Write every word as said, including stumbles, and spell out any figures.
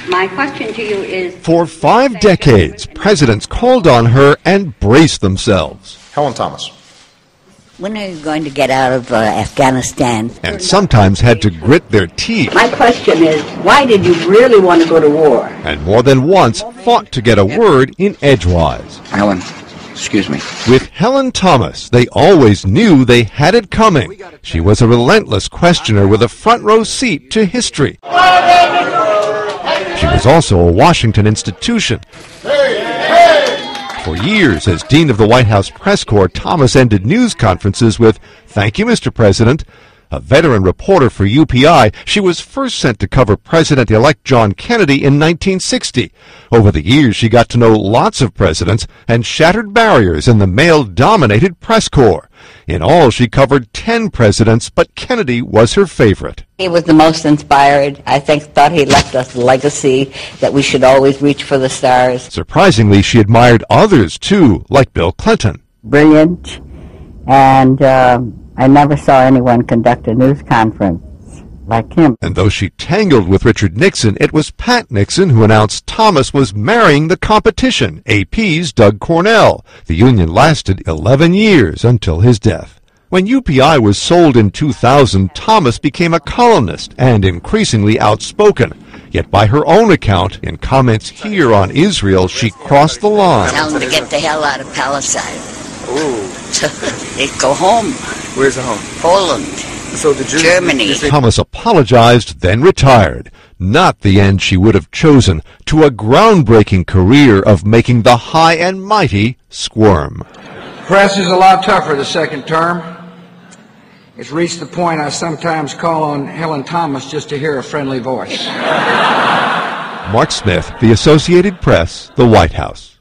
My question to you is... For five decades, presidents called on her and braced themselves. Helen Thomas. When are you going to get out of uh, Afghanistan? And sometimes had to grit their teeth. My question is, why did you really want to go to war? And more than once fought to get a word in edgewise. Helen, excuse me. With Helen Thomas, they always knew they had it coming. She was a relentless questioner with a front row seat to history. She was also a Washington institution. For years, as Dean of the White House Press Corps, Thomas ended news conferences with, "Thank you, Mister President." A veteran reporter for U P I, she was first sent to cover President-elect John Kennedy in nineteen sixty. Over the years, she got to know lots of presidents and shattered barriers in the male-dominated press corps. In all, she covered ten presidents, but Kennedy was her favorite. He was the most inspired. I think thought he left us a legacy that we should always reach for the stars. Surprisingly, she admired others, too, like Bill Clinton. Brilliant, and um, I never saw anyone conduct a news conference like him. And though she tangled with Richard Nixon, it was Pat Nixon who announced Thomas was marrying the competition, A P's Doug Cornell. The union lasted eleven years until his death. When U P I was sold in two thousand, Thomas became a columnist and increasingly outspoken. Yet by her own account, in comments here on Israel, she crossed the line. Tell him to get the hell out of Palestine. Ooh. They go home. Where's the home? Poland. So the Jews, Germany. Thomas apologized, then retired. Not the end she would have chosen, to a groundbreaking career of making the high and mighty squirm. Press is a lot tougher the second term. It's reached the point I sometimes call on Helen Thomas just to hear a friendly voice. Mark Smith, The Associated Press, The White House.